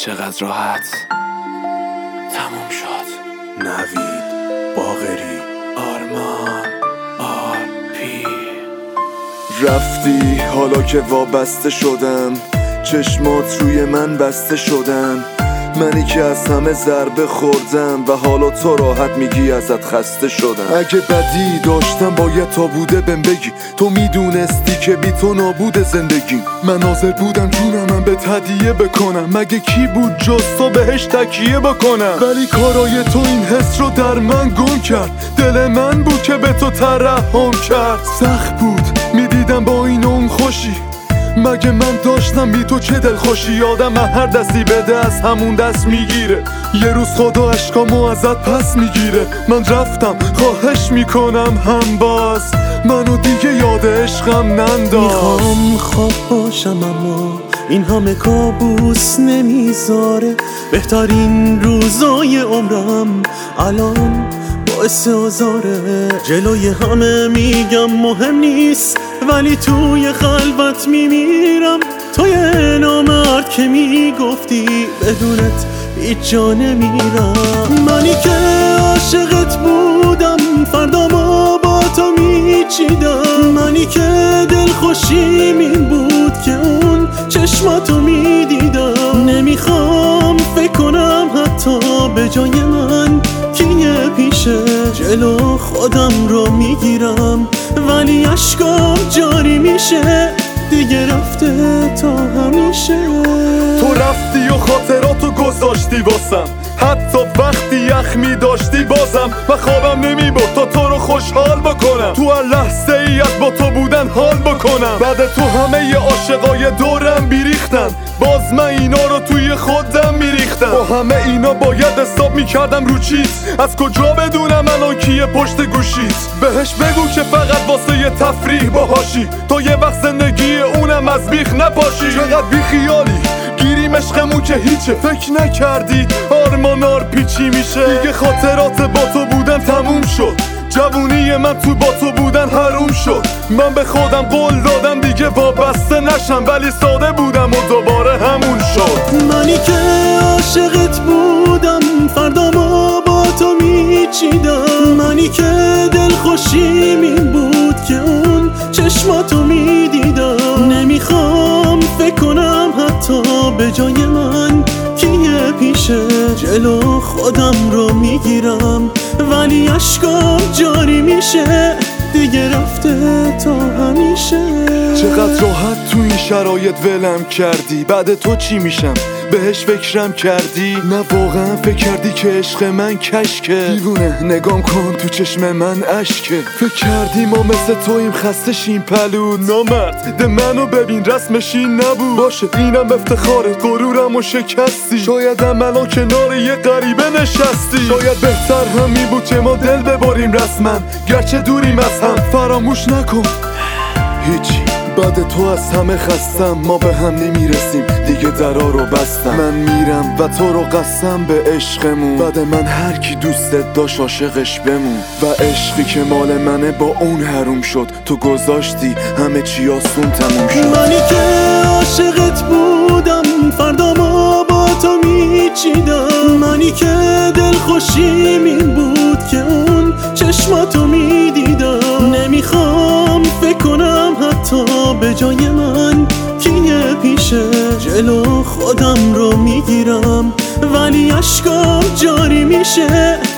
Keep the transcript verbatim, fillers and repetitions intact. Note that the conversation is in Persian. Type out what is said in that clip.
چقدر راحت تموم شد. نوید باقری آرمان آر پی. رفتی حالا که وابسته شدم، چشمات روی من بسته شدن، منی که از همه ضربه خوردم و حالا تو راحت میگی ازت خسته شدم. اگه بدی داشتم باید تا بوده بهم بگی، تو میدونستی که بی تو نابود زندگی. من حاضر بودم جونم من به هدیه بکنم، مگه کی بود جز تو بهش تکیه بکنم؟ ولی کارای تو این حس رو در من گم کرد، دل من بود که به تو ترحم کرد. سخت بود میدیدم با این اون خوشی، مگه من داشتم بی تو چه دل خوشی؟ یادم هر دستی بده از همون دست میگیره، یه روز خدا عشقامو ازت پس میگیره. من رفتم خواهش میکنم هم باز منو دیگه یاد عشقم ننداز. میخوام خواب باشم اما این همه کابوس نمیذاره، بهترین روزای عمرم الان باعث آزاره. جلوی همه میگم مهم نیست ولی توی خلوت میمیرم. توی نامرد که میگفتی بدونت هیچ جا نمیرم. منی که عاشقت بودم فردامو با تو میچیدم، منی که دلخوشیم این بود که اون چشماتو میدیدم. نمیخوام فکر کنم حتی به جای من کیه پیشه، جلو خودم رو میگیرم ولی اشکام جاری میشه. دیگه رفته تا همیشه. تو رفتی و خاطراتو گذاشتی واسم، حتی وقتی یخ می داشتی بازم. و خوابم نمی برد تا تو رو خوشحال بکنم، تو هر لحظه ای از با تو بودن حال بکنم. بعد تو همه ی عاشقای دورم بیریختن، باز من اینا رو توی خودم میریختم. با همه اینا باید حساب میکردم رو چیت، از کجا بدونم الان کیه پشت گوشیت؟ بهش بگو که فقط واسه یه تفریح باهاشی، تا یه وقت زندگی اونم از بیخ نپاشی. چقدر بیخیالی گیریم عشقمون که هیچه، فکر نکردی آرمان آر پی چی میشه؟ دیگه خاطرات با تو بودن تموم شد، جوونی من تو با تو بودن حروم شد. من به خودم قول دادم دیگه وابسته نشم، ولی ساده بودم و دوباره همون شد. منی که عاشقت بودم فردامو با تو میچیدم، منی که دلخوشیم این بود که اون چشماتو میدیدم. نمیخوام فکر کنم حتی به جای من کیه پیشه، جلو خودم رو میگیرم ولی اشکام جاری میشه. دیگه رفته تا همیشه. چقدر راحت تو این شرایط ولم کردی، بعد تو چی میشم بهش فکرم کردی؟ نه واقعا فکر کردی که عشق من کشکه؟ دیوونه نگام کن تو چشم من اشکه. فکر کردی ما مثل تویم خسته شیم پلود؟ نامرد ده منو ببین رسمش این نبود. باشه اینم افتخارت غرورم و شکستی، شاید الان کنار یه غریبه نشستی. شاید بهتر هم می بود که ما دل بباریم رسما، گرچه دوریم از هم فراموش نکن. هیچی بعد تو از همه خستم، ما به هم نمیرسیم دیگه درا رو بستم. من میرم و تو رو قسم به عشقمون، بعد من هر کی دوستت داشت عاشقش بمون. و عشقی که مال منه با اون حروم شد، تو گذاشتی همه چی آسون تموم شد. منی که عاشقت بودم فردامو با تو میچیدم، منی که دلخوشیم این بود که اون چشماتو میدیدم. نمیخوام فکر کنم حتی به جای من کیه پیشه، جلو خودم رو میگیرم ولی اشکام جاری میشه.